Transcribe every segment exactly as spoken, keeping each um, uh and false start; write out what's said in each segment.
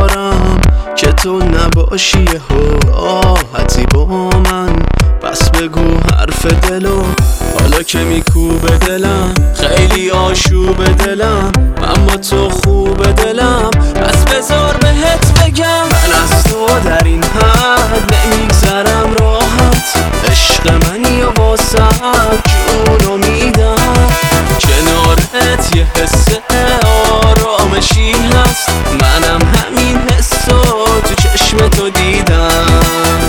دارم که تو نباشی و راحتی با من. پس بگو حرف دلو حالا که میکوبه دلم، خیلی آشوب دلم، اما تو خوب دلم. پس بذار بهت بگم من از تو در این حد نمیگذرم راحت. عشق منی و واسه جونو میدم، کنارت یه حس آرامشی هست. منم همین حسو تو چشم تو دیدم.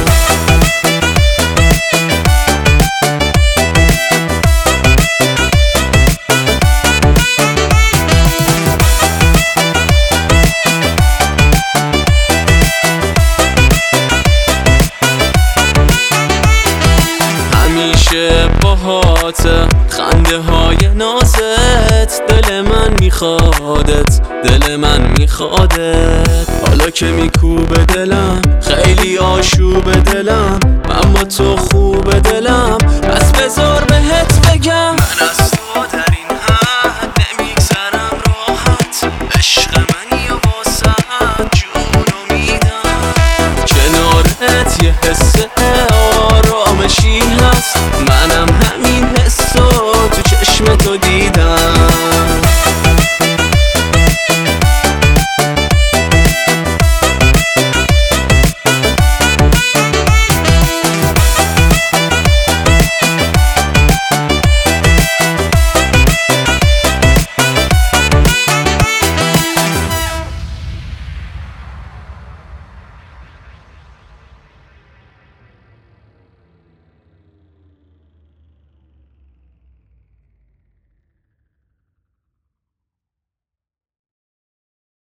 همیشه باهات خنده های نازت، دل من میخوادت، دل من میخوادت. حالا که میکوبه دلم، خیلی آشوب دلم، اما تو خوب دلم. پس بذار بهت بگم من از تو در این حد نمیگذرم راحت. عشق منی و واسه جونو میدم، کنارت یه حس